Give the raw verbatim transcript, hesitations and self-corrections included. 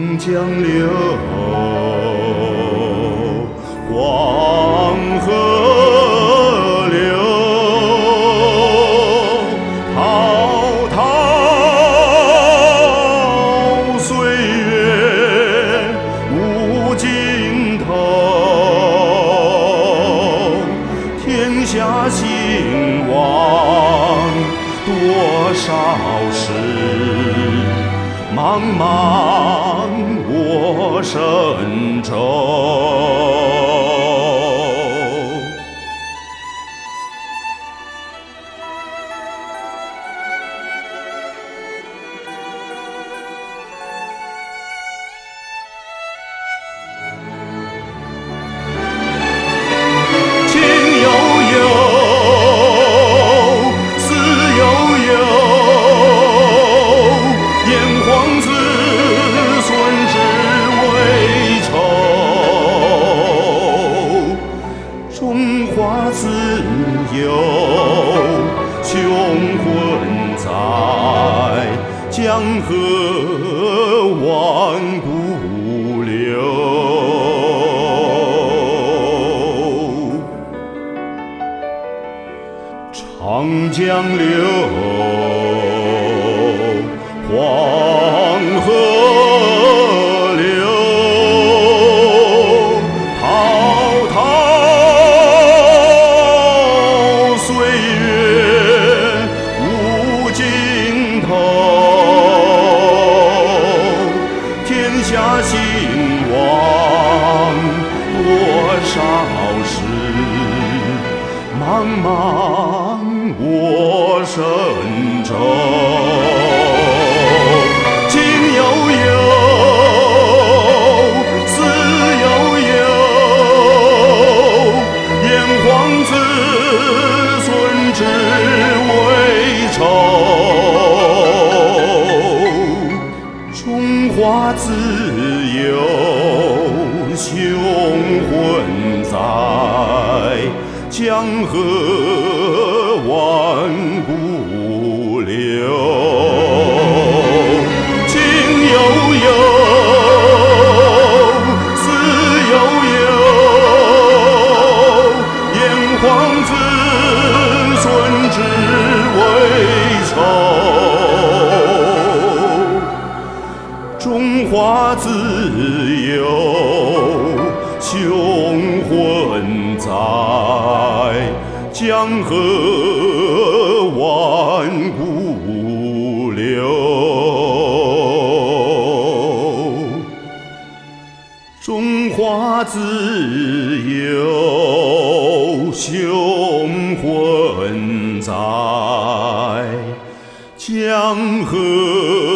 江流，黄河流，滔滔岁月无尽头。天下兴亡多少事，茫茫我身愁。情悠悠，思悠悠，炎黄子孙只为仇。中华自有雄浑在，江河万古流。长江流，黄河流，滔滔岁月无尽头。天下兴亡多少事，茫茫我身愁。情悠悠，思悠悠，炎黄子孙只为仇。中华自有雄浑在，江河万古流。情悠悠，思悠悠，炎黄子孙只为仇。中华自有雄浑在，江河万古流。中华自有雄浑在，江河